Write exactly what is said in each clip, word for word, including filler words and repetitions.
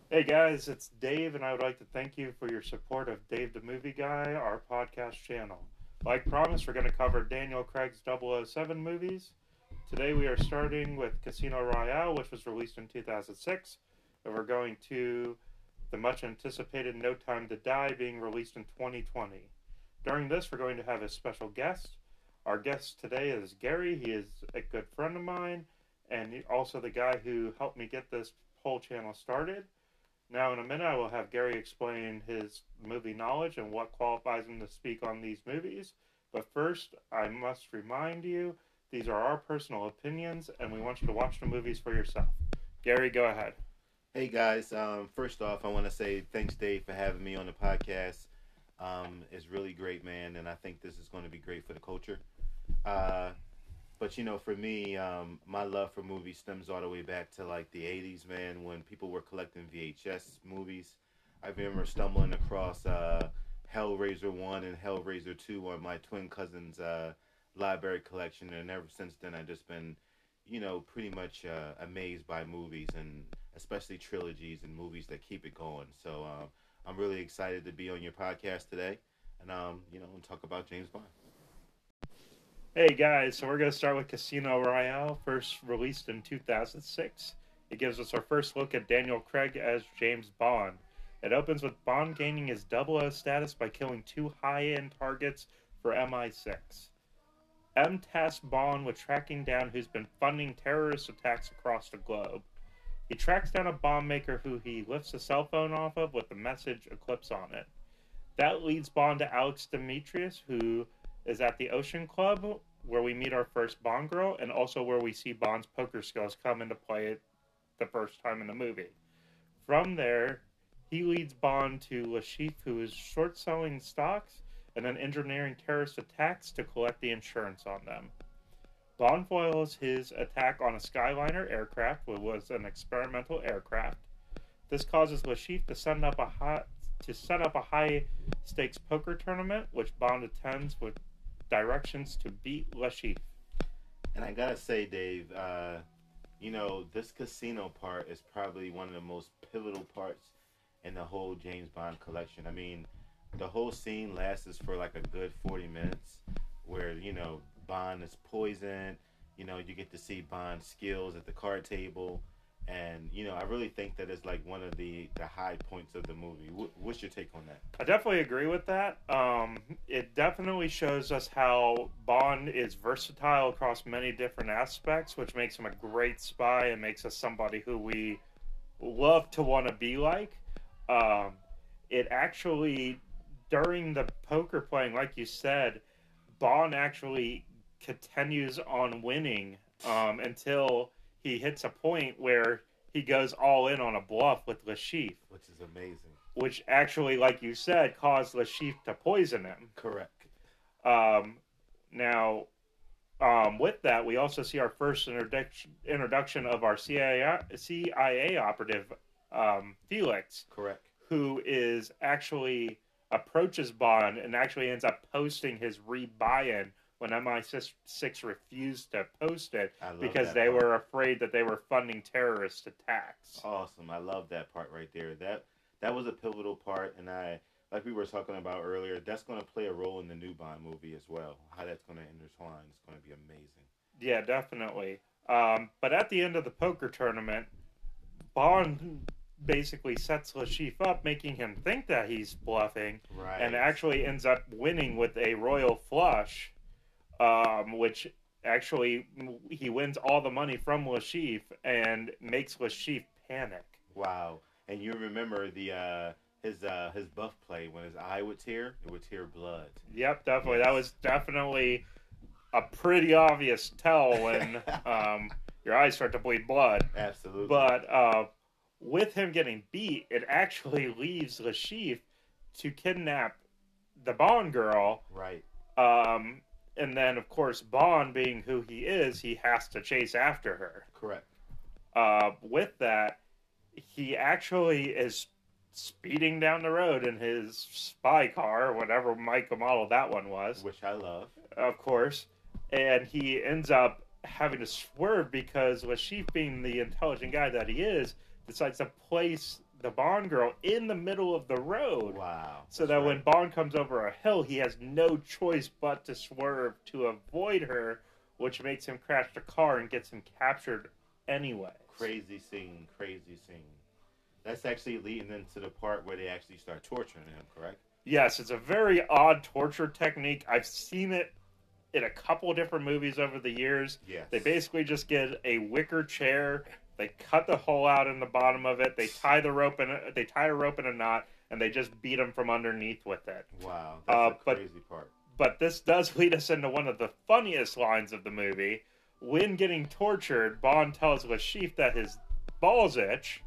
Hey guys, it's Dave, and I would like to thank you for your support of Dave the Movie Guy, our podcast channel. Like promised, we're going to cover Daniel Craig's double oh seven movies. Today we are starting with Casino Royale, which was released in two thousand six, and we're going to the much anticipated No Time to Die being released in twenty twenty. During this, we're going to have a special guest. Our guest today is Gary. He is a good friend of mine, and also the guy who helped me get this whole channel started. Now, in a minute, I will have Gary explain his movie knowledge and what qualifies him to speak on these movies. But first, I must remind you, these are our personal opinions, and we want you to watch the movies for yourself. Gary, go ahead. Hey guys, um, first off, I want to say thanks, Dave, for having me on the podcast. Um, it's really great, man, and I think this is going to be great for the culture. Uh, but you know, for me, um, my love for movies stems all the way back to like the eighties, man, when people were collecting V H S movies. I remember stumbling across uh, Hellraiser one and Hellraiser two on my twin cousin's uh, library collection, and ever since then, I've just been, you know, pretty much uh, amazed by movies, and especially trilogies and movies that keep it going. So um, I'm really excited to be on your podcast today, and um, you know, and talk about James Bond. Hey guys, so we're going to start with Casino Royale, first released in two thousand six. It gives us our first look at Daniel Craig as James Bond. It opens with Bond gaining his double O status by killing two high-end targets for M I six. M tasks Bond with tracking down who's been funding terrorist attacks across the globe. He tracks down a bomb maker who he lifts a cell phone off of with the message Eclipse on it. That leads Bond to Alex Demetrius, who is at the Ocean Club, where we meet our first Bond girl, and also where we see Bond's poker skills come into play the first time in the movie. From there, he leads Bond to Lashif, who is short-selling stocks and then engineering terrorist attacks to collect the insurance on them. Bond foils his attack on a Skyliner aircraft, which was an experimental aircraft. This causes Lashif to send up a high, to set up a high-stakes poker tournament, which Bond attends with directions to beat Lashif. And I gotta say, Dave, uh, you know, this casino part is probably one of the most pivotal parts in the whole James Bond collection. I mean, the whole scene lasts for like a good forty minutes, where you know Bond is poisoned. You know, you get to see Bond's skills at the card table, and you know, I really think that is like one of the the high points of the movie. W- what's your take on that? I definitely agree with that. Um, it definitely shows us how Bond is versatile across many different aspects, which makes him a great spy and makes us somebody who we love to want to be like. Um, it actually, during the poker playing, like you said, Bond actually continues on winning um, until he hits a point where he goes all in on a bluff with Lashif, Which is amazing. which actually, like you said, caused Lashif to poison him. Correct. Um, now, um, with that, we also see our first introduction introduction of our C I A, C I A operative, um, Felix, Correct. who is actually approaches Bond and actually ends up posting his rebuy-in when M I six refused to post it I love because that they part. were afraid that they were funding terrorist attacks. Awesome. I love that part right there. That that was a pivotal part, and I like we were talking about earlier. That's going to play a role in the new Bond movie as well. How that's going to intertwine is going to be amazing. Yeah, definitely. Um, but at the end of the poker tournament, Bond basically sets Lashif up, making him think that he's bluffing, Right. and actually ends up winning with a royal flush, um, which actually he wins all the money from Lashif and makes Lashif panic. Wow. And you remember the uh, his uh, his buff play when his eye would tear, it would tear blood. Yep, definitely. Yes. That was definitely a pretty obvious tell when um, your eyes start to bleed blood. Absolutely. But uh, with him getting beat, it actually leaves Lashif to kidnap the Bond girl. Right. Um, and then, of course, Bond, being who he is, he has to chase after her. Correct. Uh, with that, he actually is speeding down the road in his spy car, whatever make and model that one was, Which I love. of course. And he ends up having to swerve because Lashif, being the intelligent guy that he is, decides to place the Bond girl in the middle of the road. Wow. So that right. when Bond comes over a hill, he has no choice but to swerve to avoid her, which makes him crash the car and gets him captured anyway. Crazy scene, crazy scene. That's actually leading into the part where they actually start torturing him, correct? Yes, it's a very odd torture technique. I've seen it in a couple different movies over the years. Yes. They basically just get a wicker chair, they cut the hole out in the bottom of it, they tie the rope in a, they tie a rope in a knot, and they just beat him from underneath with it. Wow, that's uh, a crazy but, part. But this does lead us into one of the funniest lines of the movie. When getting tortured, Bond tells Lashif that his balls itch,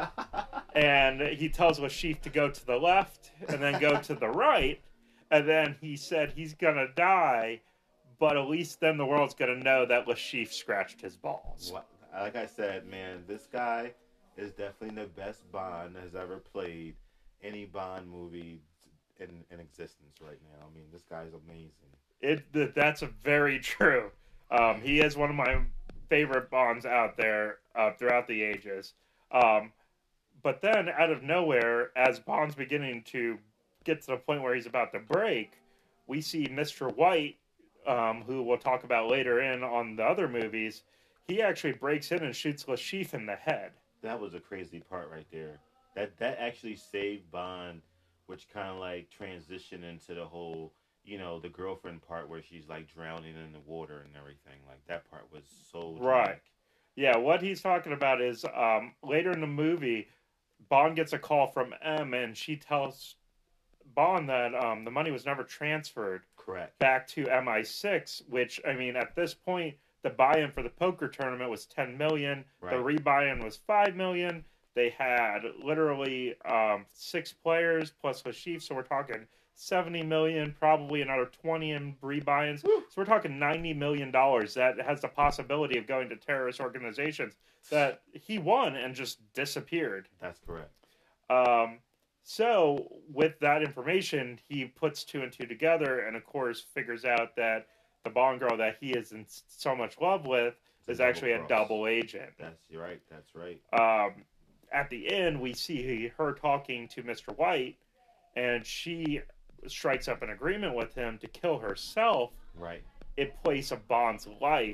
and he tells Lashif to go to the left and then go to the right, and then he said he's gonna die, but at least then the world's gonna know that Lashif scratched his balls. Well, like I said, man, this guy is definitely the best Bond has ever played any Bond movie in, in existence right now. I mean, this guy's amazing. It that's very true. Um, he is one of my favorite Bonds out there uh, throughout the ages. Um, but then, out of nowhere, as Bond's beginning to get to the point where he's about to break, we see Mister White, um, who we'll talk about later in on the other movies. He actually breaks in and shoots Lashif in the head. That was a crazy part right there. That that actually saved Bond, which kind of like transitioned into the whole, you know, the girlfriend part where she's like drowning in the water and everything. Like that part was so right. dramatic. Yeah, what he's talking about is um, later in the movie, Bond gets a call from M, and she tells Bond that um, the money was never transferred Correct. back to M I six, which, I mean, at this point, the buy-in for the poker tournament was ten million dollars. Right. The rebuy-in was five million dollars. They had literally um, six players plus Lashif, so we're talking seventy million dollars, probably another twenty in rebuy-ins. So we're talking ninety million dollars that has the possibility of going to terrorist organizations that he won and just disappeared. That's correct. Um, so with that information, he puts two and two together and, of course, figures out that the Bond girl that he is in so much love with it's is a actually cross. a double agent. That's right. That's right. Um, at the end, we see her talking to Mister White, and she strikes up an agreement with him to kill herself right. in place of Bond's life,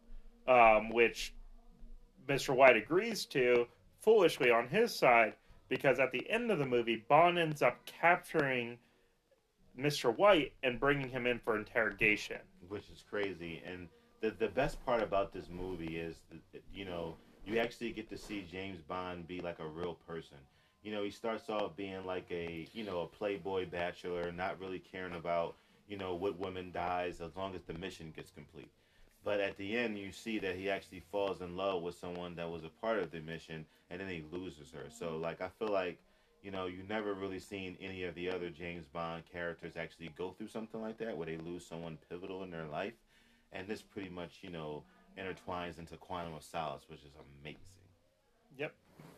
um, which Mister White agrees to, foolishly on his side, because at the end of the movie, Bond ends up capturing Mister White and bringing him in for interrogation. Which is crazy. And the the best part about this movie is, that, you know, you actually get to see James Bond be like a real person. You know, he starts off being like a, you know, a playboy bachelor, not really caring about, you know, what woman dies as long as the mission gets complete. But at the end, you see that he actually falls in love with someone that was a part of the mission, and then he loses her. So, like, I feel like, you know, you've never really seen any of the other James Bond characters actually go through something like that, where they lose someone pivotal in their life. And this pretty much, you know, intertwines into Quantum of Solace, which is amazing. Yep.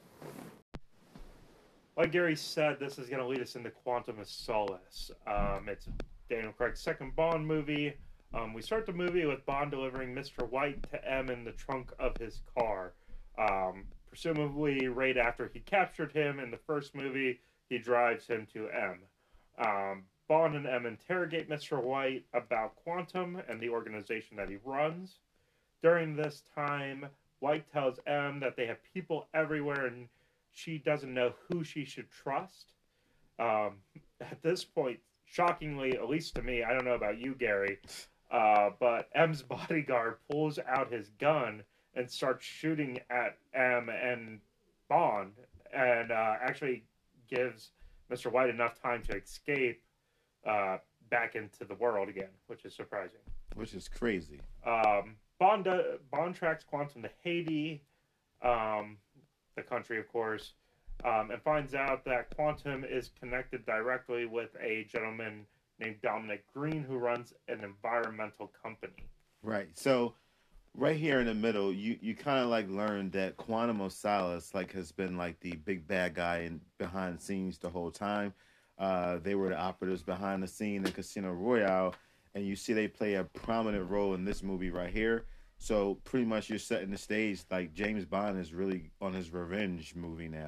Like Gary said, this is going to lead us into Quantum of Solace. Um, it's Daniel Craig's second Bond movie. Um, we start the movie with Bond delivering Mister White to M in the trunk of his car. Um, presumably, right after he captured him in the first movie, he drives him to M. Um, Bond and M interrogate Mister White about Quantum and the organization that he runs. During this time, White tells M that they have people everywhere and she doesn't know who she should trust. Um, at this point, shockingly, at least to me, I don't know about you, Gary, uh, but M's bodyguard pulls out his gun and starts shooting at M and Bond, and uh, actually gives Mister White enough time to escape uh, back into the world again, which is surprising. Which is crazy. Um, Bond, uh, Bond tracks Quantum to Haiti, um, the country, of course, um, and finds out that Quantum is connected directly with a gentleman named Dominic Green, who runs an environmental company. Right. So, right here in the middle, you, you kind of like learned that Quantum of Solace like has been like the big bad guy in behind the scenes the whole time. Uh, they were the operatives behind the scene in Casino Royale, and you see they play a prominent role in this movie right here. So pretty much you're setting the stage like James Bond is really on his revenge movie now.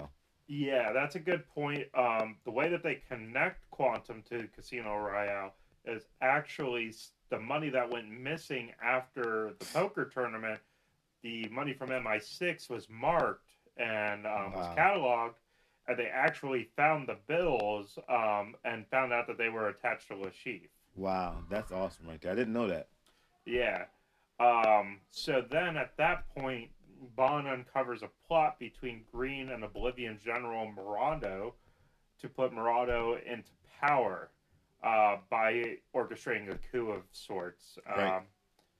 Yeah, that's a good point. Um, the way that they connect Quantum to Casino Royale is actually s- the money that went missing after the poker tournament. The money from M I six was marked and um, was Wow. cataloged, and they actually found the bills um, and found out that they were attached to Lashif. Wow. That's awesome right there. I didn't know that. Yeah. Um, so then at that point, Bond uncovers a plot between Green and the Bolivian general Morado to put Morado into power uh, by orchestrating a coup of sorts. Right. Um,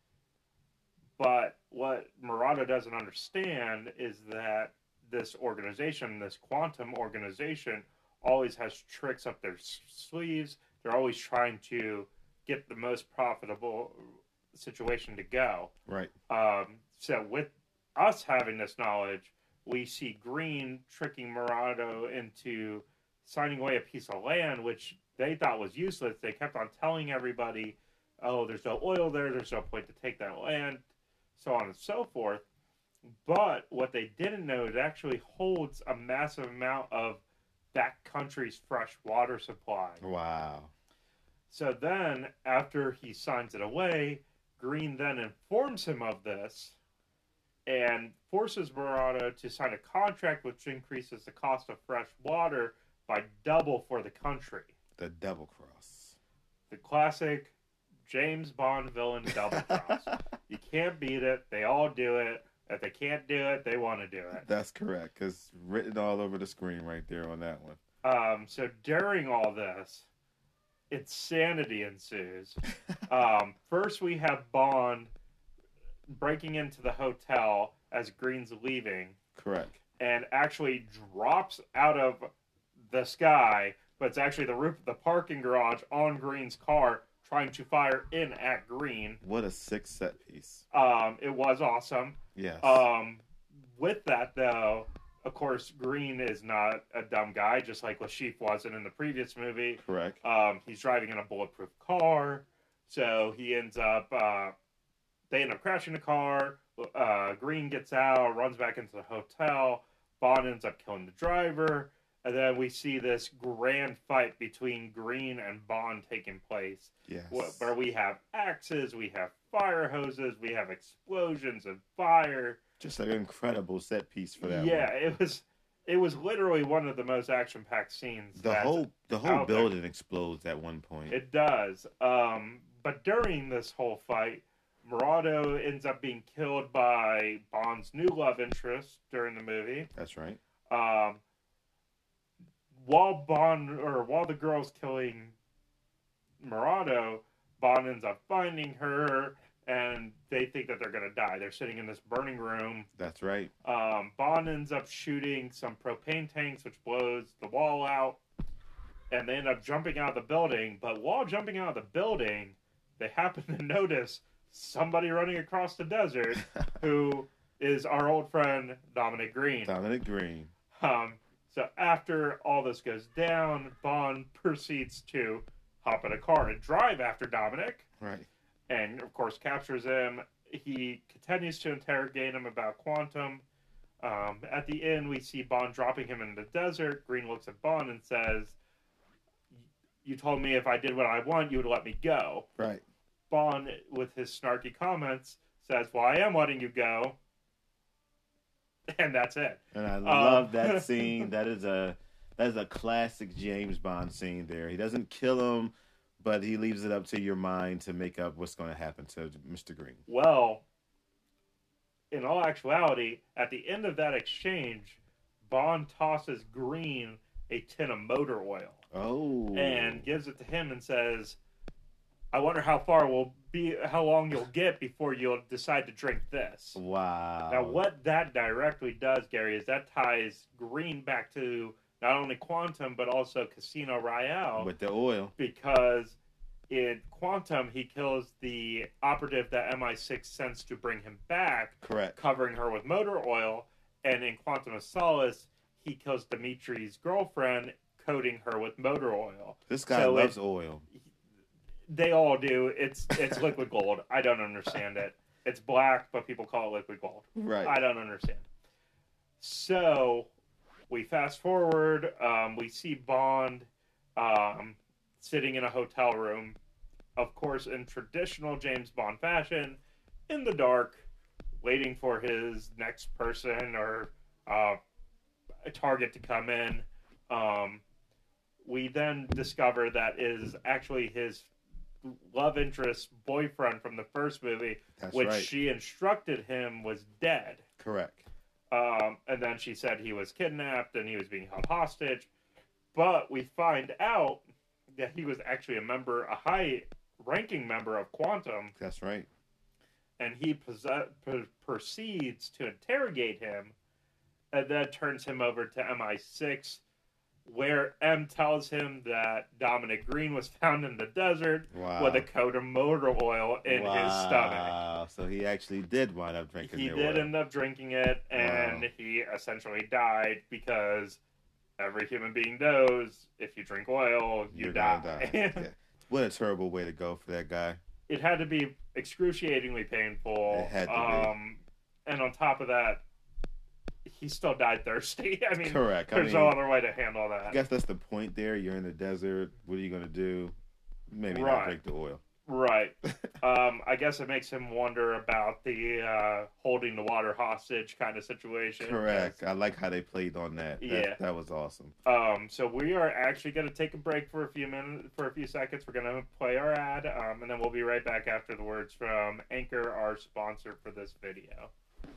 but what Morado doesn't understand is that this organization, this quantum organization, always has tricks up their sleeves. They're always trying to get the most profitable situation to go. Right. Um, so with us having this knowledge, we see Green tricking Morado into signing away a piece of land, which they thought was useless. They kept on telling everybody, "Oh, there's no oil there. There's no point to take that land," so on and so forth. But what they didn't know is it actually holds a massive amount of that country's fresh water supply. Wow. So then, after he signs it away, Green then informs him of this and forces Murata to sign a contract which increases the cost of fresh water by double for the country. The double cross. The classic James Bond villain double cross. You can't beat it. They all do it. If they can't do it, they want to do it. That's correct, because written all over the screen right there on that one. Um, so during all this, insanity ensues. Um, first, we have Bond breaking into the hotel as Green's leaving. Correct. And actually drops out of the sky, but it's actually the roof of the parking garage on Green's car, trying to fire in at Green. What a sick set piece. Um, it was awesome. Yes. Um, with that, though, of course, Green is not a dumb guy, just like Lashif wasn't in the previous movie. Correct. Um, he's driving in a bulletproof car, so he ends up. Uh, they end up crashing the car. Uh, Green gets out, runs back into the hotel. Bond ends up killing the driver, and then we see this grand fight between Green and Bond taking place. Yes. Where we have axes, we have fire hoses, we have explosions and fire. Just an incredible set piece for that yeah, one. it was it was literally one of the most action-packed scenes. The whole the whole building there. explodes at one point. It does. Um, but during this whole fight, Morado ends up being killed by Bond's new love interest during the movie. That's right. Um, while Bond or while the girl's killing Morado, Bond ends up finding her, and they think that they're going to die. They're sitting in this burning room. That's right. Um, Bond ends up shooting some propane tanks, which blows the wall out, and they end up jumping out of the building. But while jumping out of the building, they happen to notice somebody running across the desert who is our old friend Dominic Green. Dominic Green. Um, so after all this goes down, Bond proceeds to hop in a car and drive after Dominic. Right. And, of course, captures him. He continues to interrogate him about Quantum. Um, at the end, we see Bond dropping him in the desert. Green looks at Bond and says, "You told me if I did what I want, you would let me go." Right. Bond, with his snarky comments, says, "Well, I am letting you go." And that's it. And I love Um, that scene. That is a that is a classic James Bond scene there. He doesn't kill him, but he leaves it up to your mind to make up what's going to happen to Mister Green. Well, in all actuality, at the end of that exchange, Bond tosses Green a tin of motor oil. Oh. And gives it to him and says, "I wonder how far will be, how long you'll get before you'll decide to drink this." Wow. Now, what that directly does, Gary, is that ties Green back to not only Quantum, but also Casino Royale. With the oil. Because in Quantum, he kills the operative that M I six sends to bring him back. Correct. Covering her with motor oil. And in Quantum of Solace, he kills Dimitri's girlfriend, coating her with motor oil. This guy so loves it, oil. They all do. It's it's liquid gold. I don't understand it. It's black, but people call it liquid gold. Right. I don't understand. So, We fast forward. Um, we see Bond um, sitting in a hotel room, of course, in traditional James Bond fashion, in the dark, waiting for his next person or uh, a target to come in. Um, we then discover that is actually his love interest boyfriend from the first movie, That's which right. she instructed him was dead. Correct. Um, and then she said he was kidnapped and he was being held hostage. But we find out that he was actually a member, a high-ranking member of Quantum. That's right. And he possess- p- proceeds to interrogate him, and then turns him over to M I six, where M tells him that Dominic Green was found in the desert Wow. with a coat of motor oil in wow. his stomach. Wow. So he actually did wind up drinking He the did oil. end up drinking it, and Wow. he essentially died because every human being knows if you drink oil, you You're die. gonna die. Yeah. What a terrible way to go for that guy. It had to be excruciatingly painful. It had to um, be. And on top of that, he still died thirsty. I mean, Correct. I there's mean, no other way to handle that. I guess that's the point there. You're in the desert. What are you going to do? Maybe Right. not drink the oil. Right. um, I guess it makes him wonder about the uh, holding the water hostage kind of situation. Correct. I like how they played on that. that Yeah. That was awesome. Um, so we are actually going to take a break for a few minutes, for a few seconds. We're going to play our ad, um, and then we'll be right back after the words from Anchor, our sponsor for this video.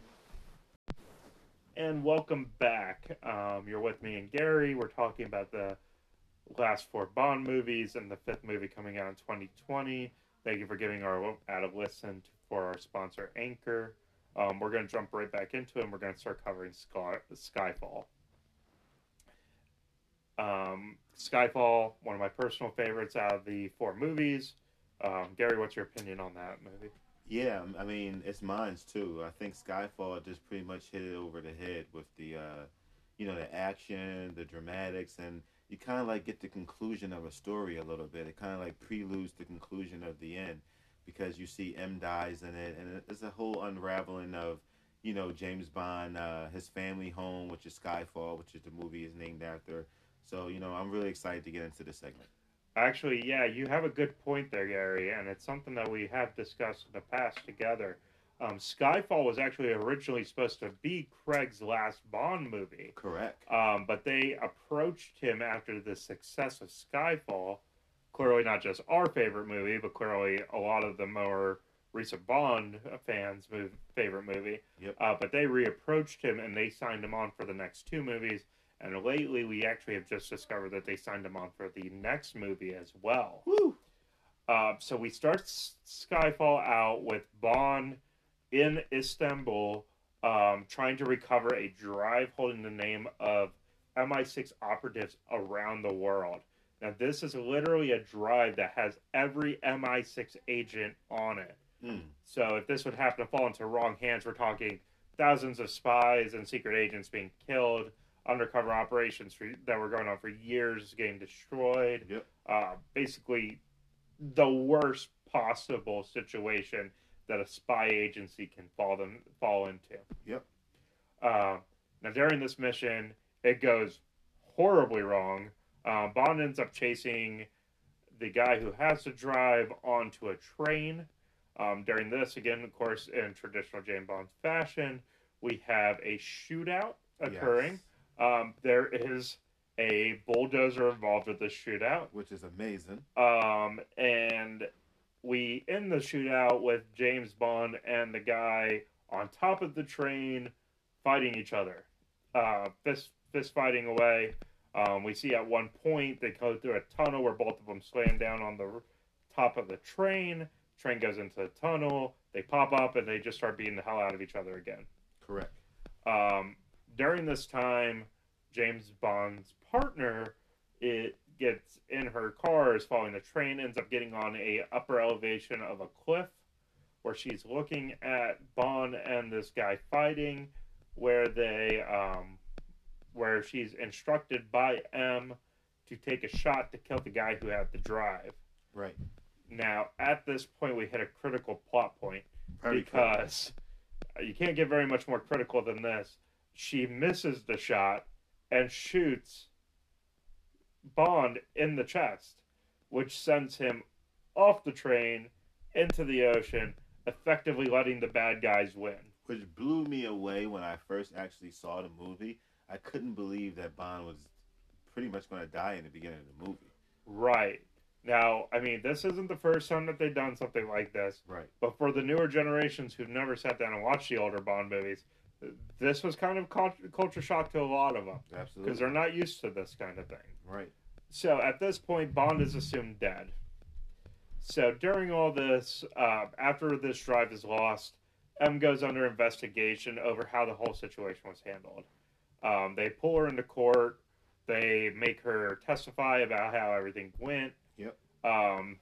And welcome back. Um, you're with me and Gary. We're talking about the last four Bond movies and the fifth movie coming out in twenty twenty. Thank you for giving our ad a listen to, for our sponsor, Anchor. Um, we're going to jump right back into it, and we're going to start covering Sky, Skyfall. Um, Skyfall, one of my personal favorites out of the four movies. Um, Gary, what's your opinion on that movie? Yeah, I mean, it's mine too. I think Skyfall just pretty much hit it over the head with the, uh, you know, the action, the dramatics, and you kind of like get the conclusion of a story a little bit. It kind of like preludes the conclusion of the end because you see M dies in it, and it's a whole unraveling of, you know, James Bond, uh, his family home, which is Skyfall, which is the movie is named after. So, you know, I'm really excited to get into this segment. Actually, yeah, you have a good point there, Gary, and it's something that we have discussed in the past together. Um, Skyfall was actually originally supposed to be Craig's last Bond movie. Correct. Um, but they approached him after the success of Skyfall, clearly not just our favorite movie, but clearly a lot of the more recent Bond fans' move, favorite movie. Yep. Uh, but they reapproached him, and they signed him on for the next two movies. And lately, we actually have just discovered that they signed him on for the next movie as well. Woo! Uh, so we start Skyfall out with Bond in Istanbul, um, trying to recover a drive holding the name of M I six operatives around the world. Now, this is literally a drive that has every M I six agent on it. Mm. So if this would happen to fall into wrong hands, we're talking thousands of spies and secret agents being killed, undercover operations for, that were going on for years getting destroyed. Yep. Uh, basically, the worst possible situation that a spy agency can fall them fall into. Yep. Uh, now, during this mission, it goes horribly wrong. Uh, Bond ends up chasing the guy who has to drive onto a train. Um, during this, again, of course, in traditional James Bond fashion, we have a shootout occurring. Yes. Um, there is a bulldozer involved with this shootout. Which is amazing. Um, and we end the shootout with James Bond and the guy on top of the train fighting each other. Uh, fist, fist fighting away. Um, we see at one point they go through a tunnel where both of them slam down on the top of the train. Train goes into the tunnel. They pop up and they just start beating the hell out of each other again. Correct. Um, during this time, James Bond's partner, it gets in her car, is following the train, ends up getting on a upper elevation of a cliff where she's looking at Bond and this guy fighting, where they, um, where she's instructed by M to take a shot to kill the guy who had the drive. Right. Now, at this point, we hit a critical plot point Very because you can't get very much more critical than this. She misses the shot, and shoots Bond in the chest, which sends him off the train into the ocean, effectively letting the bad guys win. Which blew me away when I first actually saw the movie. I couldn't believe that Bond was pretty much going to die in the beginning of the movie. Right. Now, I mean, this isn't the first time that they've done something like this. Right. But for the newer generations who've never sat down and watched the older Bond movies, this was kind of culture shock to a lot of them. Absolutely. Because they're not used to this kind of thing. Right. So at this point, Bond is assumed dead. So during all this, uh, after this drive is lost, M goes under investigation over how the whole situation was handled. Um, they pull her into court. They make her testify about how everything went. Yep. Um,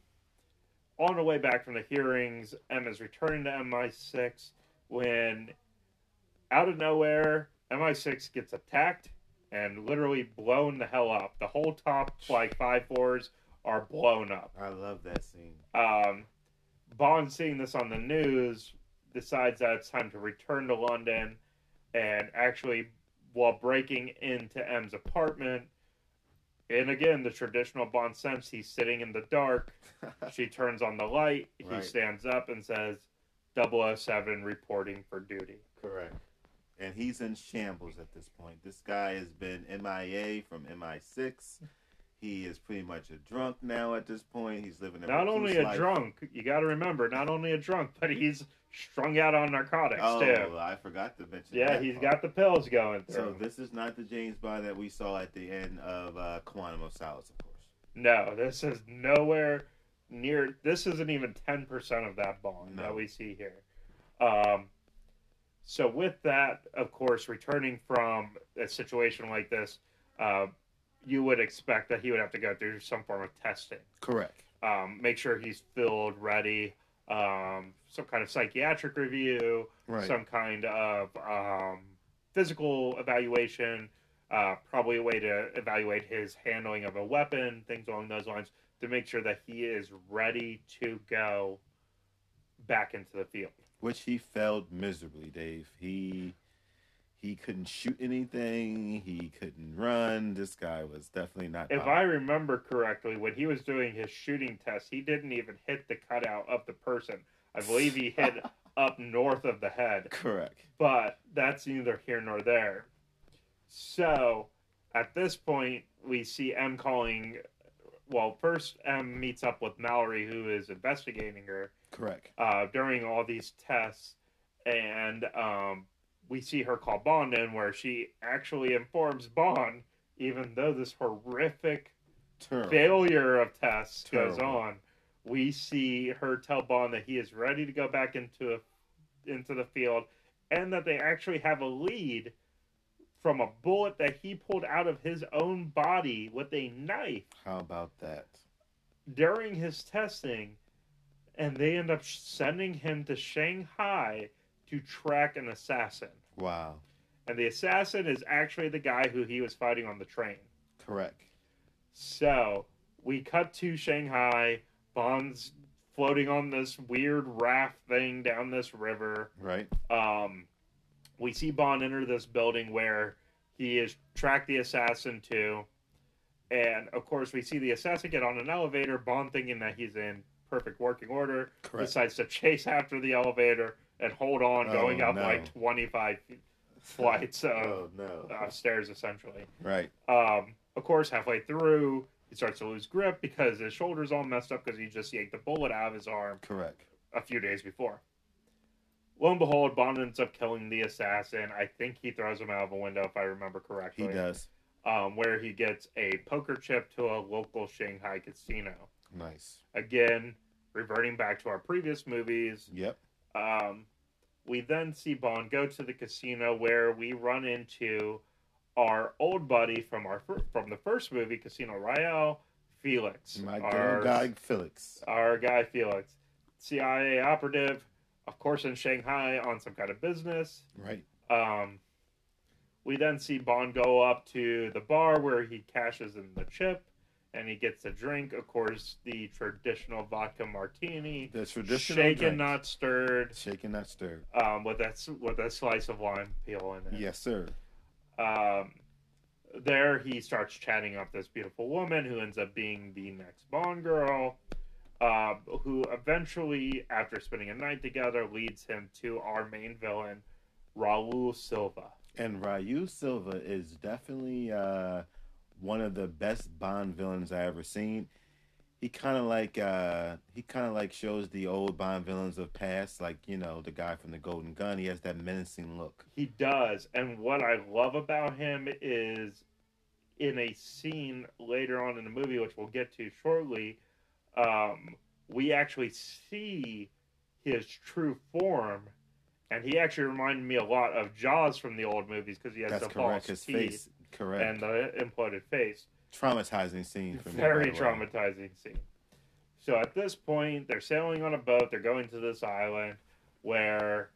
on the way back from the hearings, M is returning to M I six when, out of nowhere, M I six gets attacked and literally blown the hell up. The whole top, like, five floors are blown up. I love that scene. Um, Bond, seeing this on the news, decides that it's time to return to London, and actually, while breaking into M's apartment, and again, the traditional Bond sense, he's sitting in the dark. She turns on the light. He Right. stands up and says, double oh seven reporting for duty. Correct. And he's in shambles at this point. This guy has been M I A from M I six. He is pretty much a drunk now at this point. He's living a Not only a life. drunk, you got to remember, not only a drunk, but he's strung out on narcotics, oh, too. I forgot to mention Yeah, that he's part. got the pills going through. So this is not the James Bond that we saw at the end of uh, Quantum of Solace, of course. No, this is nowhere near. This isn't even ten percent of that Bond No. that we see here. Um, so with that, of course, returning from a situation like this, uh, you would expect that he would have to go through some form of testing. Correct. Um, make sure he's filled, ready, um, some kind of psychiatric review, Right. some kind of um, physical evaluation, uh, probably a way to evaluate his handling of a weapon, things along those lines, to make sure that he is ready to go back into the field. Which he failed miserably, Dave. He he couldn't shoot anything. He couldn't run. This guy was definitely not. If Bond. I remember correctly, when he was doing his shooting test, he didn't even hit the cutout of the person. I believe he hit up north of the head. Correct. But that's neither here nor there. So, at this point, we see M calling. Well, first M meets up with Mallory, who is investigating her. Correct. Uh, during all these tests, and um, we see her call Bond in, where she actually informs Bond, even though this horrific Terrible. failure of tests goes Terrible. on, we see her tell Bond that he is ready to go back into a, into the field, and that they actually have a lead from a bullet that he pulled out of his own body with a knife How about that? during his testing, and they end up sending him to Shanghai to track an assassin. Wow. And the assassin is actually the guy who he was fighting on the train. Correct. So, we cut to Shanghai. Bond's floating on this weird raft thing down this river. Right. Um, we see Bond enter this building where he has tracked the assassin to. And, of course, we see the assassin get on an elevator. Bond, thinking that he's in perfect working order, Correct. decides to chase after the elevator and hold on, Oh, going up no. like twenty-five flights of Oh no. uh, stairs, essentially. Right. Um, of course, halfway through, he starts to lose grip because his shoulder's all messed up because he just yanked the bullet out of his arm Correct. a few days before. Lo and behold, Bond ends up killing the assassin. I think he throws him out of a window, if I remember correctly. He does. Um, where he gets a poker chip to a local Shanghai casino. Nice. Again, reverting back to our previous movies, Yep. um, we then see Bond go to the casino where we run into our old buddy from our fir- from the first movie, Casino Royale, Felix. My our, little guy Felix. Our guy Felix. C I A operative, of course, in Shanghai on some kind of business. Right. Um, we then see Bond go up to the bar where he cashes in the chip and he gets a drink. Of course, the traditional vodka martini. The traditional Shaken, drink. not stirred. Shaken, not stirred. Um, with that with a slice of lime peel in it. Yes, sir. Um, there he starts chatting up this beautiful woman who ends up being the next Bond girl, uh, who eventually, after spending a night together, leads him to our main villain, Raul Silva. And Raul Silva is definitely uh, one of the best Bond villains I ever seen. He kind of like uh, he kind of like shows the old Bond villains of past, like, you know, the guy from the Golden Gun. He has that menacing look. He does, and what I love about him is in a scene later on in the movie, which we'll get to shortly, um, we actually see his true form, and he actually reminded me a lot of Jaws from the old movies because he has That's the correct. false His teeth face, correct, and the imploded face. Traumatizing scene for me. Very by the way. traumatizing scene. So at this point, they're sailing on a boat. They're going to this island where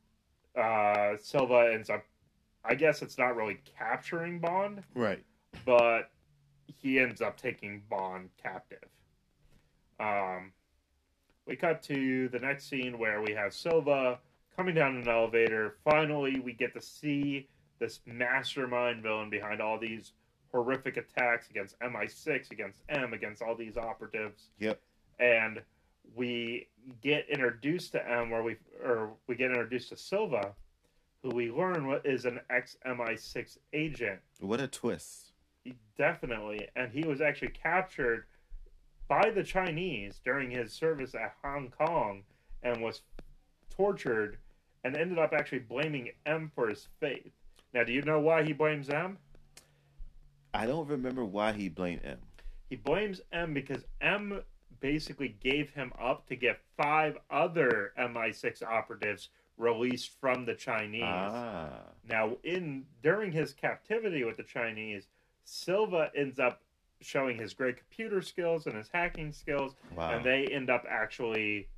uh, Silva ends up. I guess it's not really capturing Bond, Right. but he ends up taking Bond captive. Um, we cut to the next scene where we have Silva coming down an elevator. Finally, we get to see this mastermind villain behind all these horrific attacks against M I six, against M, against all these operatives. Yep. And we get introduced to M, where we or we get introduced to Silva, who we learn is an ex M I six agent. What a twist. He, definitely, and he was actually captured by the Chinese during his service at Hong Kong and was tortured and ended up actually blaming M for his fate. Now, do you know why he blames M? I don't remember why he blamed M. He blames M because M basically gave him up to get five other M I six operatives released from the Chinese. Ah. Now, in during his captivity with the Chinese, Silva ends up showing his great computer skills and his hacking skills, Wow. and they end up actually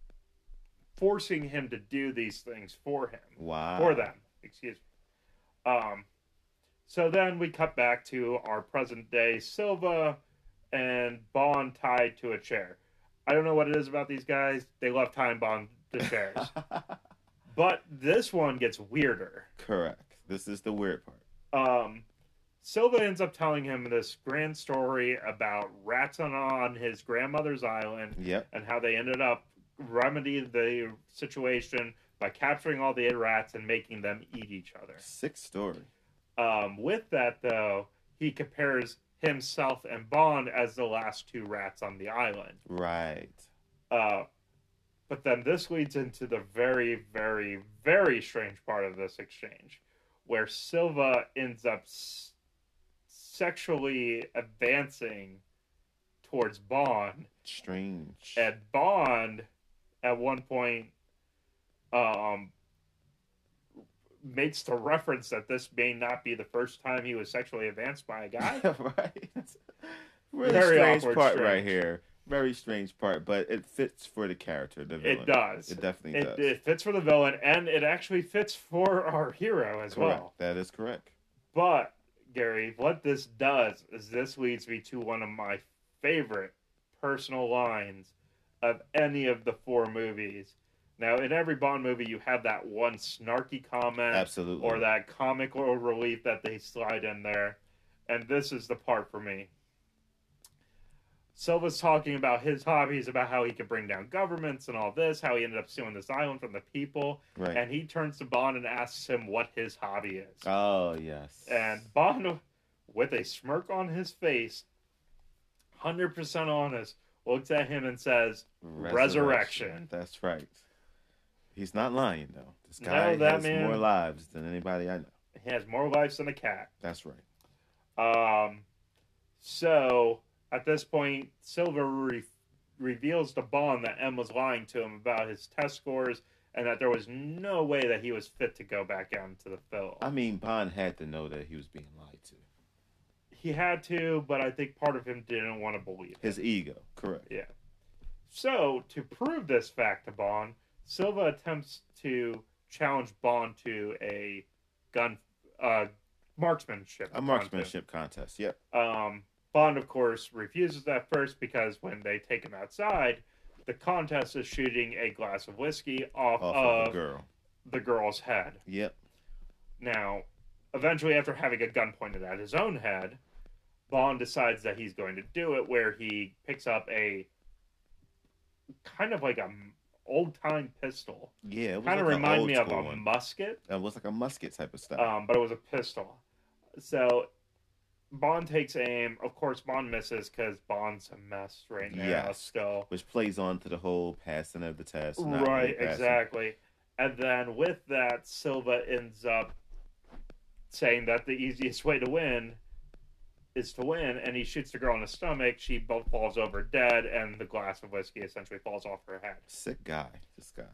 forcing him to do these things for him. Wow. For them, excuse me. Um, so then we cut back to our present day Silva and Bond tied to a chair. I don't know what it is about these guys. They love tying Bond to chairs. But this one gets weirder. Correct. This is the weird part. Um, Silva ends up telling him this grand story about rats on, on his grandmother's island. Yep. And how they ended up remedying the situation by capturing all the rats and making them eat each other. Sick story. Um, with that, though, he compares himself and Bond as the last two rats on the island. Right. Uh, but then this leads into the very, very, very strange part of this exchange, where Silva ends up s- sexually advancing towards Bond. Strange. And Bond, at one point, um, makes the reference that this may not be the first time he was sexually advanced by a guy. Right. Really Very strange awkward, part strange. right here. Very strange part, but it fits for the character. The villain. It does. It definitely It, does. it fits for the villain, and it actually fits for our hero as Correct. well. That is correct. But, Gary, what this does is this leads me to one of my favorite personal lines of any of the four movies. Now, in every Bond movie, you have that one snarky comment Absolutely. or that comical relief that they slide in there. And this is the part for me. Silva's talking about his hobbies, about how he could bring down governments and all this, how he ended up stealing this island from the people. Right. And he turns to Bond and asks him what his hobby is. Oh, yes. And Bond, with a smirk on his face, one hundred percent honest, looks at him and says, Resurrection. Resurrection. That's right. He's not lying, though. This guy No, that has man- more lives than anybody I know. He has more lives than a cat. That's right. Um, so, at this point, Silva re- reveals to Bond that M was lying to him about his test scores and that there was no way that he was fit to go back out into the field. I mean, Bond had to know that he was being lied to. He had to, but I think part of him didn't want to believe it. His ego. Correct. Yeah. So, to prove this fact to Bond, Silva attempts to challenge Bond to a gun, uh, marksmanship. A marksmanship contest. Yep. Um, Bond, of course, refuses at first because when they take him outside, the contest is shooting a glass of whiskey off, Off of, of the girl. the girl's head. Yep. Now, eventually, after having a gun pointed at his own head, Bond decides that he's going to do it, where he picks up a kind of like a old time pistol. Yeah, it was kind of like an remind old me of school a one. musket. It was like a musket type of stuff. Um, but it was a pistol. So Bond takes aim. Of course, Bond misses because Bond's a mess right now. Yes. Still, Which plays on to the whole passing of the test. Not right? really passing. Exactly. And then with that, Silva ends up saying that the easiest way to win is to win, and he shoots the girl in the stomach. She both falls over dead, and the glass of whiskey essentially falls off her head. Sick guy, this guy.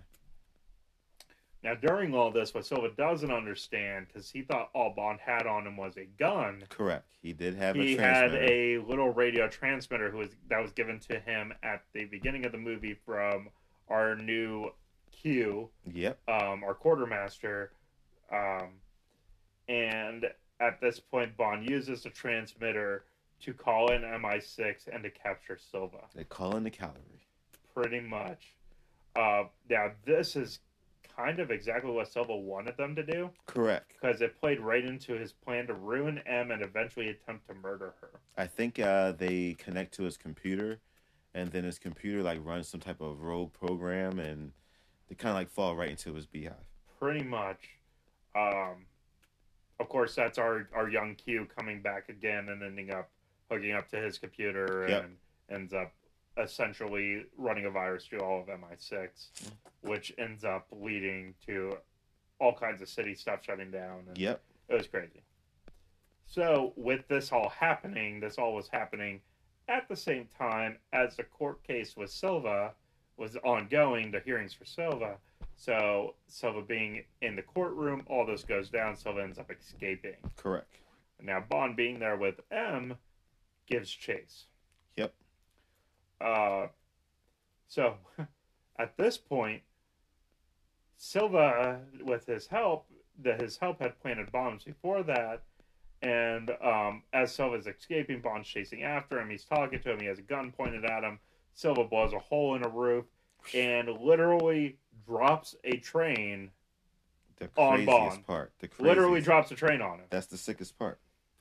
Now, during all this, what Silva doesn't understand, because he thought all Bond had on him was a gun. Correct. He did have he a transmitter. had a little radio transmitter who was that was given to him at the beginning of the movie from our new Q, Yep. um, our quartermaster, um, and at this point, Bond uses the transmitter to call in M I six and to capture Silva. They call in the cavalry. Pretty much. Uh, now, this is kind of exactly what Silva wanted them to do. Correct. Because it played right into his plan to ruin M and eventually attempt to murder her. I think uh, they connect to his computer, and then his computer like runs some type of rogue program, and they kind of like fall right into his beehive. Pretty much. Um, of course, that's our, our young Q coming back again and ending up hooking up to his computer Yep. and ends up essentially running a virus through all of M I six, which ends up leading to all kinds of city stuff shutting down. And Yep. it was crazy. So, with this all happening, this all was happening at the same time as the court case with Silva was ongoing, the hearings for Silva. So, Silva being in the courtroom, all this goes down, Silva ends up escaping. Correct. Now, Bond being there with M gives chase. Yep. Uh, so, at this point, Silva, with his help, the, his help had planted bombs before that, and um, as Silva's escaping, Bond's chasing after him, he's talking to him, he has a gun pointed at him, Silva blows a hole in a roof, and literally drops a train The on craziest Bond. part. The craziest. Literally drops a train on him. That's the sickest part.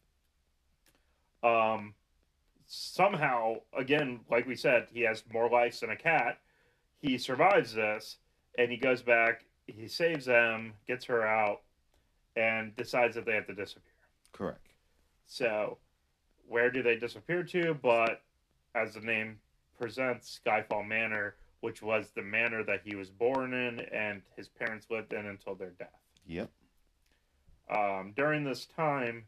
Um, somehow, again, like we said, he has more lives than a cat. He survives this, and he goes back, he saves them, gets her out, and decides that they have to disappear. Correct. So, where do they disappear to? But, as the name presents, Skyfall Manor, which was the manor that he was born in and his parents lived in until their death. Yep. Um, during this time,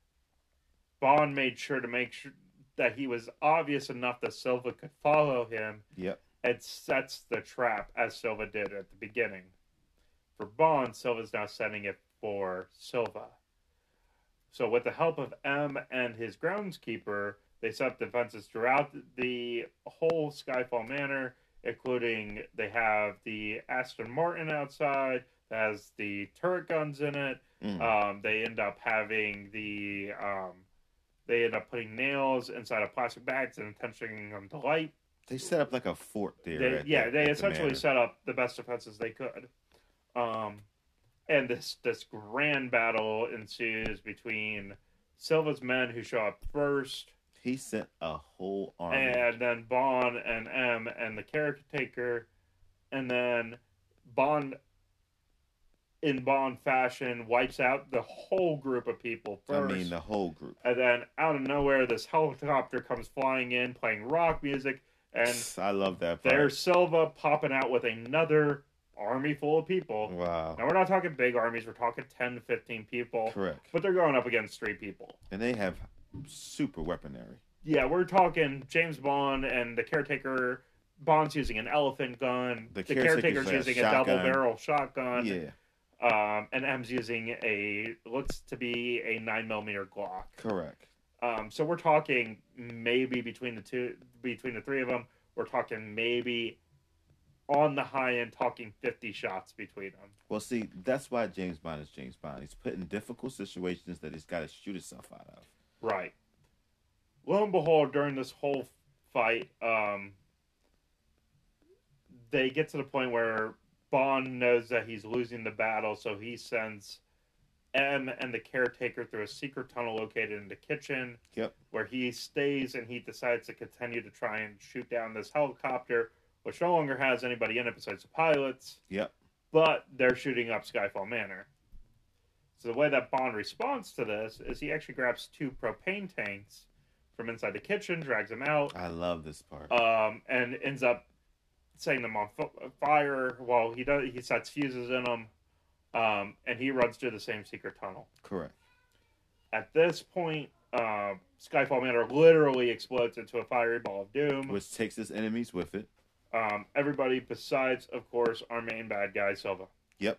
Bond made sure to make sure that he was obvious enough that Silva could follow him. Yep. And sets the trap as Silva did at the beginning. For Bond, Silva's now setting it for Silva. So with the help of M and his groundskeeper, they set up defenses throughout the whole Skyfall Manor, including they have the Aston Martin outside that has the turret guns in it. Mm. Um, they end up having the um, they end up putting nails inside of plastic bags and attaching them to light. They set up like a fort there. They, at yeah, the, they at the essentially manor. set up the best defenses they could. Um, and this this grand battle ensues between Silva's men, who show up first, He sent a whole army. and then Bond and M and the caretaker, and then Bond, in Bond fashion, wipes out the whole group of people first. I mean, the whole group. And then out of nowhere, this helicopter comes flying in, playing rock music, and I love that part. there's Silva popping out with another army full of people. Wow. Now, we're not talking big armies, we're talking ten to fifteen people. Correct. But they're going up against three people. And they have super weaponry. Yeah, we're talking James Bond and the caretaker. Bond's using an elephant gun. The The, caretaker's caretaker's got a using a shotgun. double barrel shotgun. Yeah. Um, and M's using a, looks to be a nine millimeter Glock. Correct. Um, so we're talking maybe between the two, between the three of them, we're talking maybe on the high end, talking fifty shots between them. Well, see, that's why James Bond is James Bond. He's put in difficult situations that he's got to shoot himself out of. Right. Lo and behold, during this whole fight, um, they get to the point where Bond knows that he's losing the battle, so he sends M and the caretaker through a secret tunnel located in the kitchen. Yep. Where he stays and he decides to continue to try and shoot down this helicopter, which no longer has anybody in it besides the pilots. Yep. But they're shooting up Skyfall Manor. So the way that Bond responds to this is he actually grabs two propane tanks from inside the kitchen, drags them out. I love this part. Um, and ends up setting them on fire while he does. He sets fuses in them, um, and he runs through the same secret tunnel. Correct. At this point, uh, Skyfall Manor literally explodes into a fiery ball of doom, which takes his enemies with it. Um, everybody besides, of course, our main bad guy, Silva. Yep.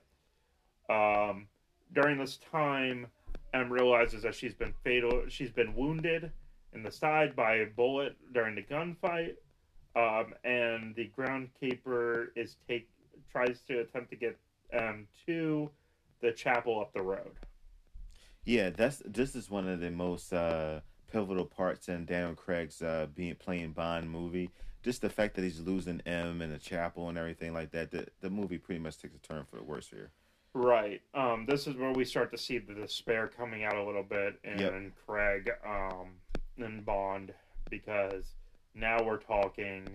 Um, during this time, M realizes that she's been fatal. She's been wounded in the side by a bullet during the gunfight, um, and the groundkeeper is take tries to attempt to get M to the chapel up the road. Yeah, that's this is one of the most uh, pivotal parts in Daniel Craig's uh, being playing Bond movie. Just the fact that he's losing M in the chapel and everything like that. The the movie pretty much takes a turn for the worse here. Right. Um, this is where we start to see the despair coming out a little bit in Yep. Craig um, and Bond, because now we're talking.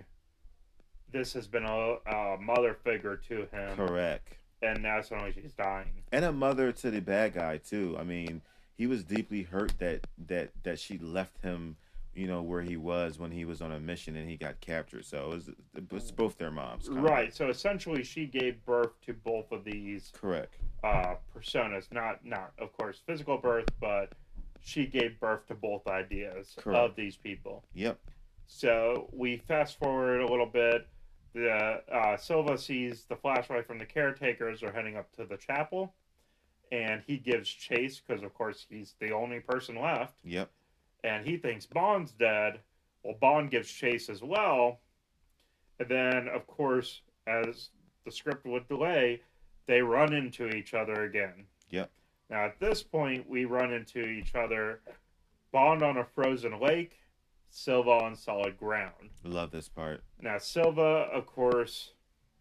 This has been a, a mother figure to him. Correct. And now suddenly she's dying. And a mother to the bad guy too. I mean, he was deeply hurt that that that she left him, you know, where he was when he was on a mission and he got captured. So it was, it was both their moms. kinda. Right. So essentially, she gave birth to both of these Correct. uh, personas. Not, not of course, physical birth, but she gave birth to both ideas Correct. of these people. Yep. So we fast forward a little bit. The uh, Silva sees the flashlight from the caretakers are heading up to the chapel, and he gives chase because, of course, he's the only person left. Yep. And he thinks Bond's dead. Well, Bond gives chase as well. And then, of course, as the script would delay, they run into each other again. Yep. Now, at this point, we run into each other. Bond on a frozen lake, Silva on solid ground. Love this part. Now, Silva, of course,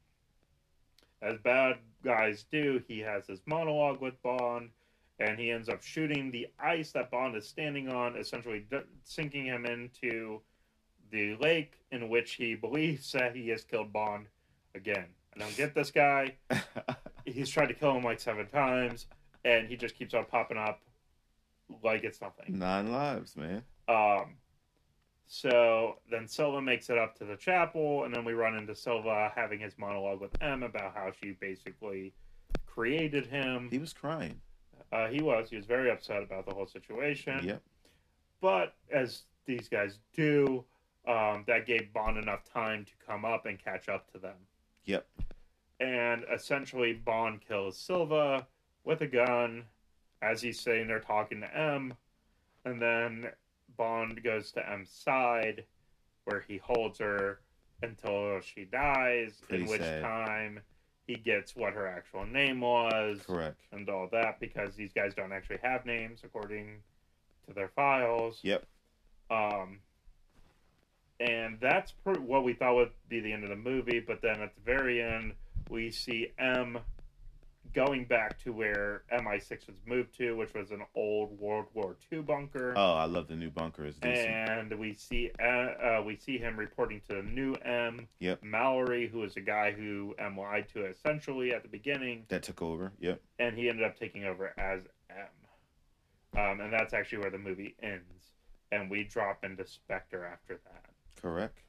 as bad guys do, he has his monologue with Bond, and he ends up shooting the ice that Bond is standing on, essentially d- sinking him into the lake in which he believes that he has killed Bond again. I don't get this guy. He's tried to kill him like seven times, and he just keeps on popping up like it's nothing. Nine lives, man. Um, so then Silva makes it up to the chapel, and then we run into Silva having his monologue with M about how she basically created him. He was crying. Uh, he was. He was very upset about the whole situation. Yep. But as these guys do, um, that gave Bond enough time to come up and catch up to them. Yep. And essentially, Bond kills Silva with a gun as he's sitting there talking to M. And then Bond goes to M's side, where he holds her until she dies, Pretty in which sad. time he gets what her actual name was. Correct. And all that, because these guys don't actually have names according to their files. Yep. Um, and that's per- what we thought would be the end of the movie, but then at the very end, we see M going back to where M I six was moved to, which was an old World War Two bunker. Oh, I love the new bunker. It's decent. And we see uh, uh, we see him reporting to the new M, Yep. Mallory, who is a guy who M lied to essentially at the beginning, That took over. Yep. and he ended up taking over as M. Um, and that's actually where the movie ends, and we drop into Spectre after that. Correct.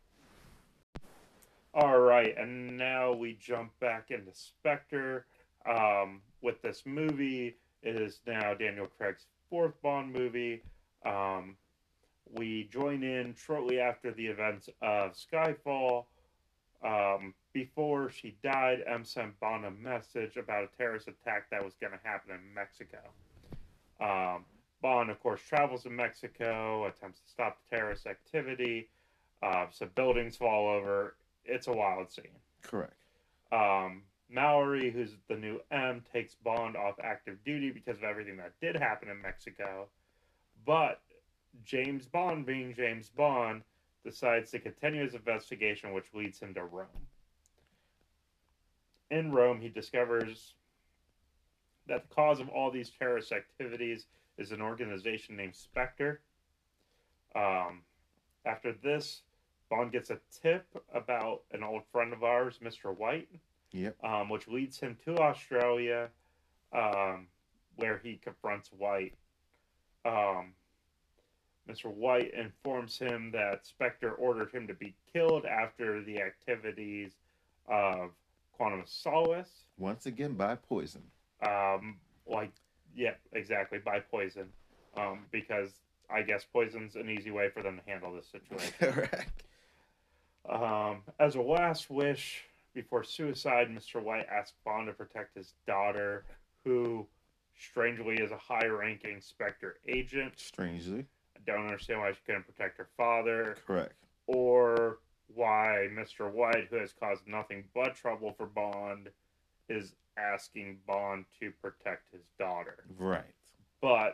All right, and now we jump back into Spectre. Um, with this movie, it is now Daniel Craig's fourth Bond movie. Um, we join in shortly after the events of Skyfall. Um, before she died, M sent Bond a message about a terrorist attack that was going to happen in Mexico. Um, Bond, of course, travels to Mexico, attempts to stop the terrorist activity. Uh, some buildings fall over. It's a wild scene. Correct. Um, Mallory, who's the new M, takes Bond off active duty because of everything that did happen in Mexico. But James Bond, being James Bond, decides to continue his investigation, which leads him to Rome. In Rome, he discovers that the cause of all these terrorist activities is an organization named Spectre. Um, after this, Bond gets a tip about an old friend of ours, Mister White, Yep. um, which leads him to Australia, um, where he confronts White. Um, Mister White informs him that Spectre ordered him to be killed after the activities of Quantum of Solace. Once again, by poison. Um, like, yeah, exactly, by poison. Um, because I guess poison's an easy way for them to handle this situation. Correct. Um, as a last wish before suicide, Mister White asks Bond to protect his daughter, who strangely is a high-ranking Spectre agent. Strangely. I don't understand why she couldn't protect her father. Correct. Or why Mister White, who has caused nothing but trouble for Bond, is asking Bond to protect his daughter. Right. But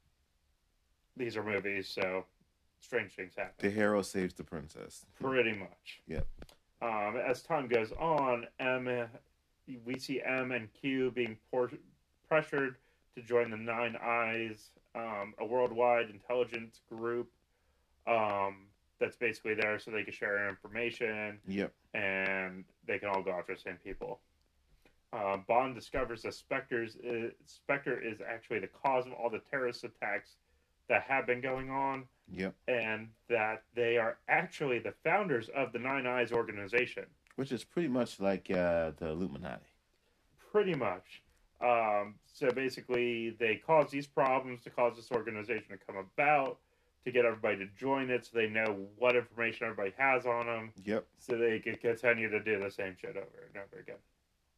these are movies, so strange things happen. The hero saves the princess. Pretty much. Yep. Um, as time goes on, M, we see M and Q being por- pressured to join the Nine Eyes, um, a worldwide intelligence group um, that's basically there so they can share information. Yep. And they can all go after the same people. Uh, Bond discovers that Spectre's is, Spectre is actually the cause of all the terrorist attacks that have been going on. Yep. And that they are actually the founders of the Nine Eyes organization. Which is pretty much like uh, the Illuminati. Pretty much. Um, so basically, they cause these problems to cause this organization to come about, to get everybody to join it so they know what information everybody has on them. Yep. So they can continue to do the same shit over and over again.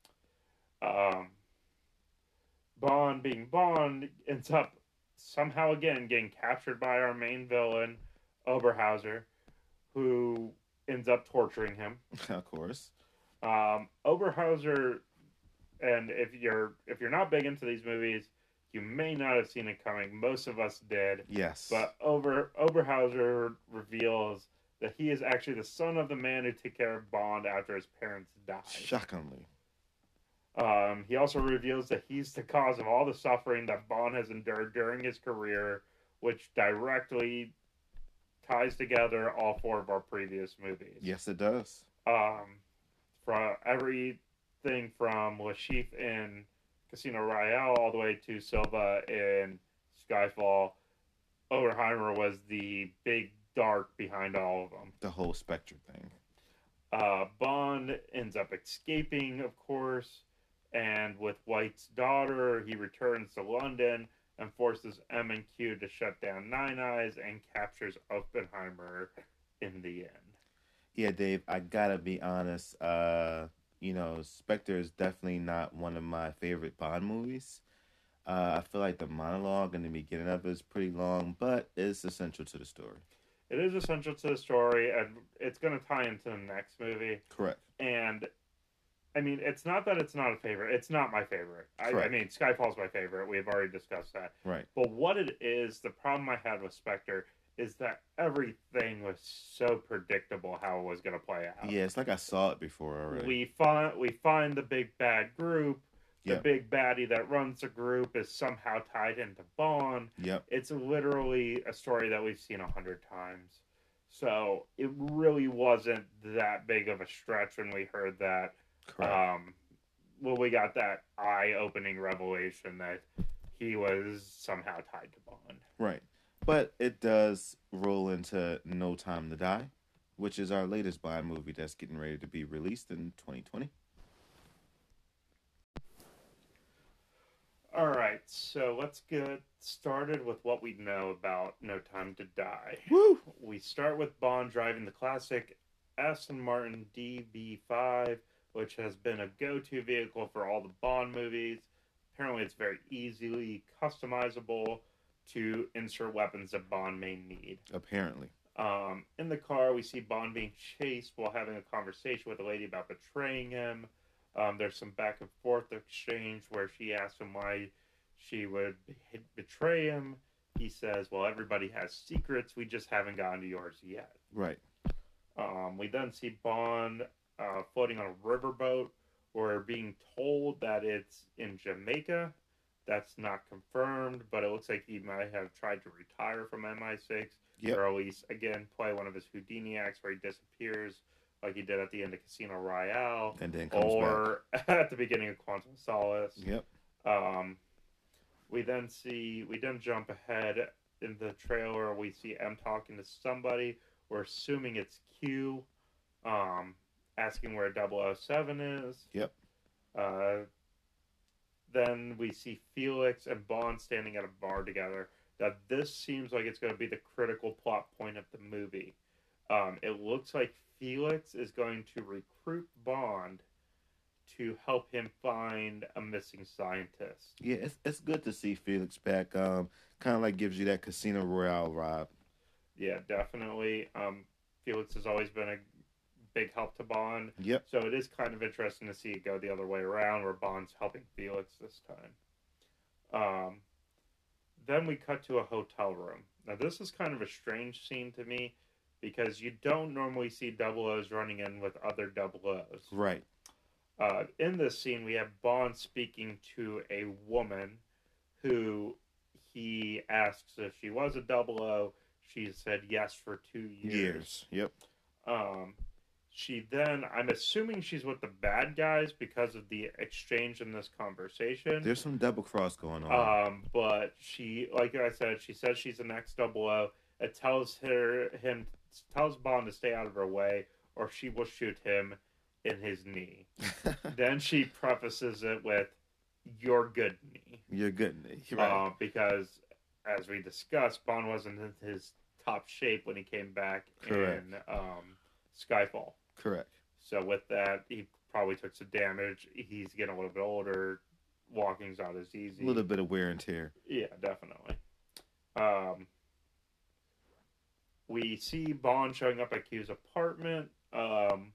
Um, Bond, being Bond, ends up somehow again getting captured by our main villain, Oberhauser, who ends up torturing him. Of course. Um, Oberhauser, and if you're if you're not big into these movies, you may not have seen it coming. Most of us did. Yes. But Ober Oberhauser reveals that he is actually the son of the man who took care of Bond after his parents died. Shockingly. Um, he also reveals that he's the cause of all the suffering that Bond has endured during his career, which directly ties together all four of our previous movies. Yes, it does. Um, from everything from Lashif in Casino Royale all the way to Silva in Skyfall, Oberheimer was the big dark behind all of them. The whole Spectre thing. Uh, Bond ends up escaping, of course. And with White's daughter, he returns to London and forces M and Q to shut down Nine Eyes and captures Oppenheimer in the end. Yeah, Dave, I gotta be honest. Uh, you know, Spectre is definitely not one of my favorite Bond movies. Uh, I feel like the monologue in the beginning of it is pretty long, but it's essential to the story. It is essential to the story, and it's going to tie into the next movie. Correct. And I mean, it's not that it's not a favorite. It's not my favorite. I, I mean, Skyfall's my favorite. We've already discussed that. Right. But what it is, the problem I had with Spectre is that everything was so predictable how it was going to play out. Yeah, it's like I saw it before already. We find we find the big bad group. The yep. big baddie that runs the group is somehow tied into Bond. Yep. It's literally a story that we've seen a hundred times. So it really wasn't that big of a stretch when we heard that. Correct. Um, well, we got that eye-opening revelation that he was somehow tied to Bond. Right. But it does roll into No Time to Die, which is our latest Bond movie that's getting ready to be released in twenty twenty. All right, so let's get started with what we know about No Time to Die. Woo! We start with Bond driving the classic Aston Martin D B five, which has been a go-to vehicle for all the Bond movies. Apparently, it's very easily customizable to insert weapons that Bond may need. Apparently. Um, in the car, we see Bond being chased while having a conversation with a lady about betraying him. Um, there's some back and forth exchange where she asks him why she would betray him. He says, well, everybody has secrets. We just haven't gotten to yours yet. Right. Um, we then see Bond uh, floating on a riverboat. We're being told that it's in Jamaica. That's not confirmed, but it looks like he might have tried to retire from M I six, Yep. or at least, again, play one of his Houdini acts where he disappears, like he did at the end of Casino Royale, And then comes or at the beginning of Quantum of Solace. Yep. Um, we then see, we then jump ahead in the trailer. We see M talking to somebody. We're assuming it's Q, um, asking where double oh seven is. Yep. Uh, then we see Felix and Bond standing at a bar together. Now, this seems like it's going to be the critical plot point of the movie. Um, it looks like Felix is going to recruit Bond to help him find a missing scientist. Yeah, it's it's good to see Felix back. Um, kind of like gives you that Casino Royale vibe. Yeah, definitely. Um, Felix has always been a big help to Bond. Yep. So it is kind of interesting to see it go the other way around, where Bond's helping Felix this time. Um, then we cut to a hotel room. Now, this is kind of a strange scene to me, because you don't normally see double O's running in with other double O's. Right. Uh, in this scene, we have Bond speaking to a woman who he asks if she was a double O. She said yes for two years. Years. Yep. Um, she then, I'm assuming she's with the bad guys because of the exchange in this conversation. There's some double cross going on. Um, but she, like I said, she says she's an ex double O. It tells her, him, tells Bond to stay out of her way, or she will shoot him in his knee. Then she prefaces it with, "You're good knee." You're good. Right. Uh, because, as we discussed, Bond wasn't in his top shape when he came back Correct. in um, Skyfall. Correct. So with that, he probably took some damage. He's getting a little bit older. Walking's not as easy. A little bit of wear and tear. Yeah, definitely. Um, we see Bond showing up at Q's apartment. Um,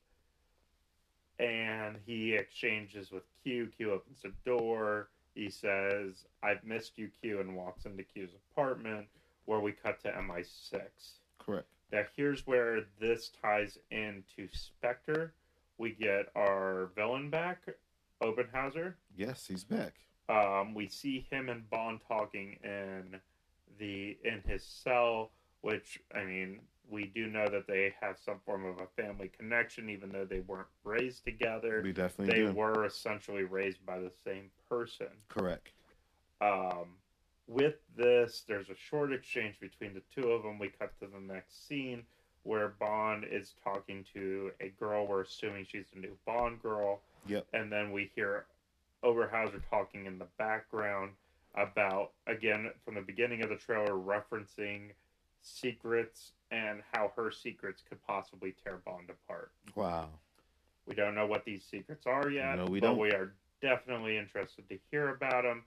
and he exchanges with Q. Q opens the door. He says, "I've missed you, Q," and walks into Q's apartment, where we cut to M I six. Correct. Now, here's where this ties into Spectre. We get our villain back, Obenhauser. Yes, he's back. Um, we see him and Bond talking in the in his cell, which, I mean, we do know that they have some form of a family connection, even though they weren't raised together. We definitely They do. were essentially raised by the same person. Correct. Um, with this, there's a short exchange between the two of them. We cut to the next scene where Bond is talking to a girl. We're assuming she's the new Bond girl. Yep. And then we hear Oberhauser talking in the background about, again, from the beginning of the trailer, referencing secrets and how her secrets could possibly tear Bond apart. Wow. We don't know what these secrets are yet, No, we but don't. we are definitely interested to hear about them.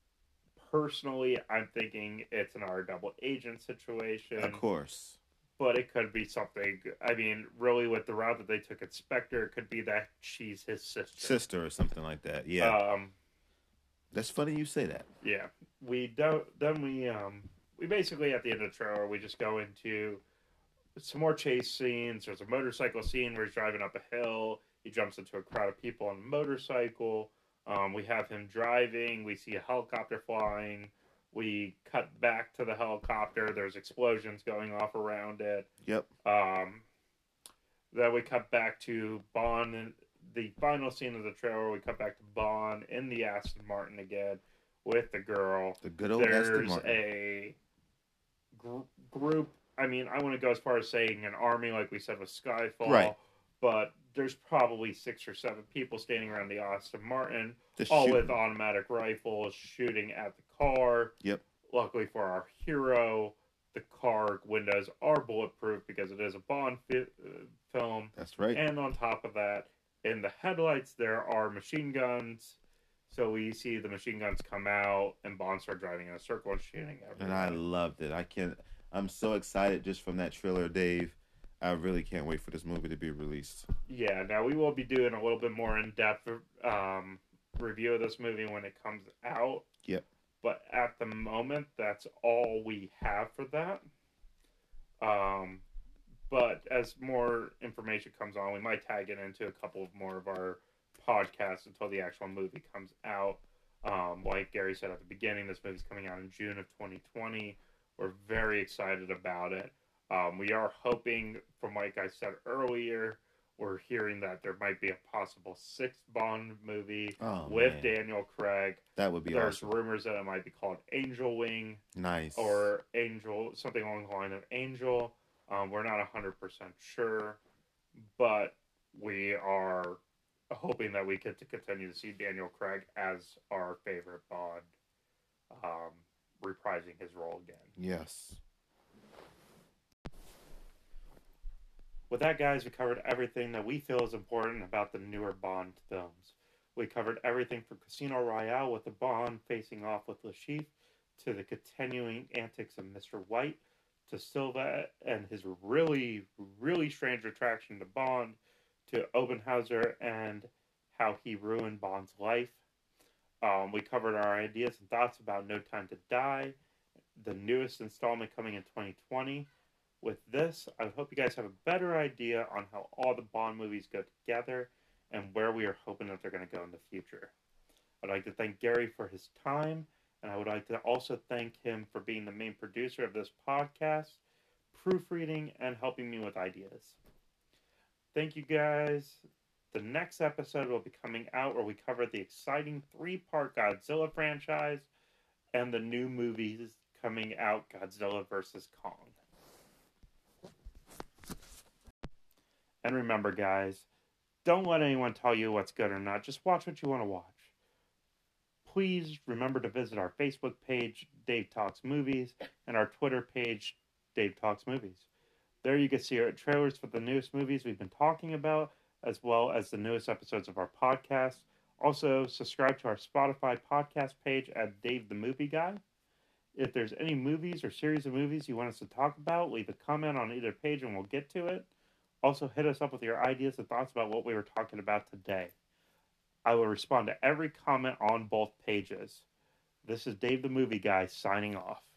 Personally, I'm thinking it's an R double agent situation. Of course. But it could be something, I mean, really with the route that they took at Spectre, it could be that she's his sister. Sister or something like that. Yeah. Um, That's funny you say that. yeah. We don't, then we, um, we basically, at the end of the trailer, we just go into some more chase scenes. There's a motorcycle scene where he's driving up a hill. He jumps into a crowd of people on a motorcycle. Um, we have him driving. We see a helicopter flying. We cut back to the helicopter. There's explosions going off around it. Yep. Um, then we cut back to Bond. And the final scene of the trailer, we cut back to Bond in the Aston Martin again with the girl. The good old Aston There's Martin. a gr- group. I mean, I want to go as far as saying an army, like we said with Skyfall. Right. But there's probably six or seven people standing around the Aston Martin, Just all shooting. with automatic rifles, shooting at the car. Yep. Luckily for our hero, the car windows are bulletproof because it is a Bond fi- uh, film. That's right. And on top of that, in the headlights, there are machine guns. So we see the machine guns come out, and Bond start driving in a circle and shooting everything. And I loved it. I can't. I'm so excited just from that trailer, Dave. I really can't wait for this movie to be released. Yeah, now we will be doing a little bit more in-depth um, review of this movie when it comes out. Yep. But at the moment, that's all we have for that. Um, but as more information comes on, we might tag it into a couple of more of our podcasts until the actual movie comes out. Um, like Gary said at the beginning, this movie's coming out in June of twenty twenty. We're very excited about it. Um, we are hoping, from like I said earlier, we're hearing that there might be a possible sixth Bond movie Oh with man, Daniel Craig. that would be There's awesome. rumors that it might be called Angel Wing Nice. or Angel, something along the line of Angel. Um, we're not one hundred percent sure, but we are hoping that we get to continue to see Daniel Craig as our favorite Bond, um, reprising his role again. Yes. With that, guys, we covered everything that we feel is important about the newer Bond films. We covered everything from Casino Royale with the Bond facing off with Le Chiffre, to the continuing antics of Mister White, to Silva and his really, really strange attraction to Bond, to Obenhauser and how he ruined Bond's life. Um, we covered our ideas and thoughts about No Time to Die, the newest installment coming in twenty twenty. With this, I hope you guys have a better idea on how all the Bond movies go together and where we are hoping that they're going to go in the future. I'd like to thank Gary for his time, and I would like to also thank him for being the main producer of this podcast, proofreading, and helping me with ideas. Thank you, guys. The next episode will be coming out where we cover the exciting three-part Godzilla franchise and the new movies coming out, Godzilla versus Kong. And remember, guys, don't let anyone tell you what's good or not. Just watch what you want to watch. Please remember to visit our Facebook page, Dave Talks Movies, and our Twitter page, Dave Talks Movies. There you can see our trailers for the newest movies we've been talking about, as well as the newest episodes of our podcast. Also, subscribe to our Spotify podcast page at Dave the Movie Guy. If there's any movies or series of movies you want us to talk about, leave a comment on either page and we'll get to it. Also, hit us up with your ideas and thoughts about what we were talking about today. I will respond to every comment on both pages. This is Dave the Movie Guy signing off.